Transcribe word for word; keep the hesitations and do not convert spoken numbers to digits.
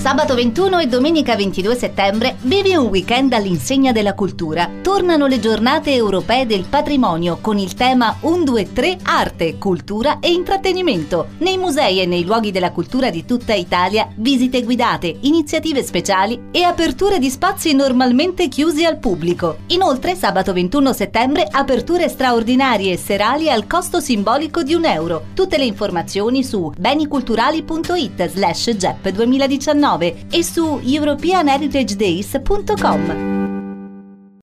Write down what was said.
Sabato ventuno e domenica ventidue settembre vivi un weekend all'insegna della cultura. Tornano le giornate europee del patrimonio con il tema uno due tre Arte, Cultura e Intrattenimento. Nei musei e nei luoghi della cultura di tutta Italia, visite guidate, iniziative speciali e aperture di spazi normalmente chiusi al pubblico. Inoltre, sabato ventuno settembre, aperture straordinarie e serali al costo simbolico di un euro. Tutte le informazioni su beniculturali.it slash gep duemiladiciannove e su european heritage days punto com.